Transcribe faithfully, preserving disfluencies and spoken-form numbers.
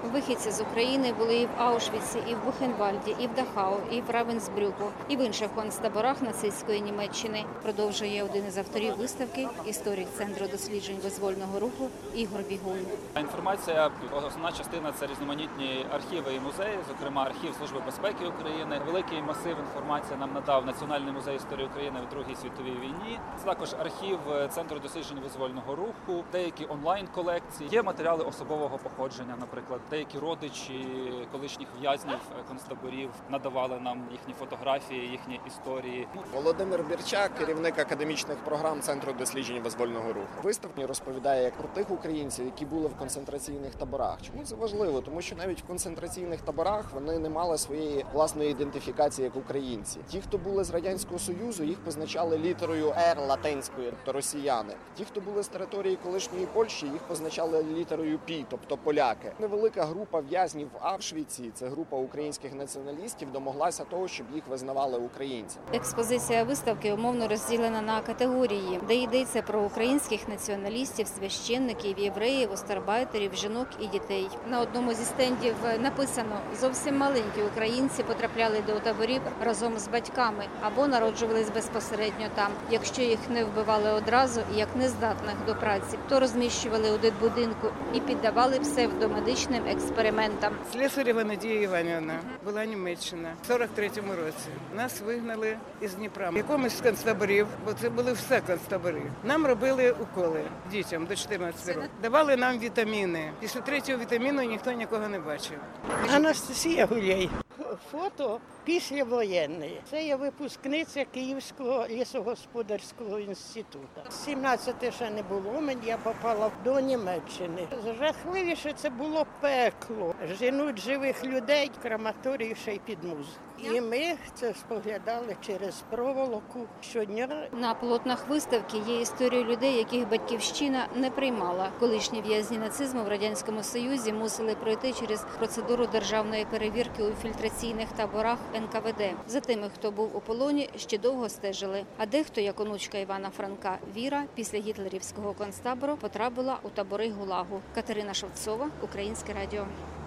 Вихідці з України були і в Аушвіці, і в Бухенвальді, і в Дахау, і в Равенсбрюку, і в інших концтаборах нацистської Німеччини. Продовжує один із авторів виставки, історик Центру досліджень визвольного руху Ігор Бігун. Інформація, основна частина – це різноманітні архіви і музеї, зокрема архів Служби безпеки України. Великий масив інформації нам надав Національний музей історії України в Другій світовій війні. Це також архів Центру досліджень визвольного руху, деякі онлайн-колекції. Є матеріали особового походження, наприклад, деякі родичі колишніх в'язнів концтаборів надавали нам їхні фотографії, їхні історії. Володимир Бірчак, керівник академічних програм Центру досліджень визвольного руху. Виставка розповідає про тих українців, які були в концентраційних таборах. Чому це важливо? Тому що навіть в концентраційних таборах вони не мали своєї власної ідентифікації як українці. Ті, хто були з Радянського Союзу, їх позначали літерою «Р» латинською, тобто росіяни. Ті, хто були з території колишньої Польщі, їх позначали літерою «Пі», тобто поляки. Невелика група в'язнів в Аушвіці, це група українських націоналістів, домоглася того, щоб їх визнавали українцями. Експозиція виставки умовно розділена на категорії, де йдеться про українських націоналістів, священників, євреїв, остарбайтерів, жінок і дітей. На одному зі стендів написано: зовсім маленькі українці потрапляли до таборів разом з батьками або народжувались безпосередньо там. Якщо їх не вбивали одразу, як нездатних до праці, то розміщували у дитбудинку і піддавали псевдомедичним експериментам. Слесарєва Надія Іванівна була Німеччина в сорок третьому році. Нас вигнали із Дніпра. В якомусь з концтаборів, бо це були все концтабори. Нам робили уколи дітям до чотирнадцяти років. Давали нам вітаміни. Після третього вітаміну ніхто нікого не бачив. Анастасія Гуляй. Фото післявоєнне. Це є випускниця Київського лісогосподарського інституту. сімнадцяти ще не було, мені я попала до Німеччини. Жахливіше це було пекло. Женуть живих людей, крематорії ще й під музику. І ми це споглядали через проволоку щодня. На полотнах виставки є історії людей, яких батьківщина не приймала. Колишні в'язні нацизму в Радянському Союзі мусили пройти через процедуру державної перевірки у фільтраційних таборах ен ка ве де. За тими, хто був у полоні, ще довго стежили. А дехто, як онучка Івана Франка Віра, після гітлерівського концтабору потрапила у табори ГУЛАГу. Катерина Шевцова, Українське радіо.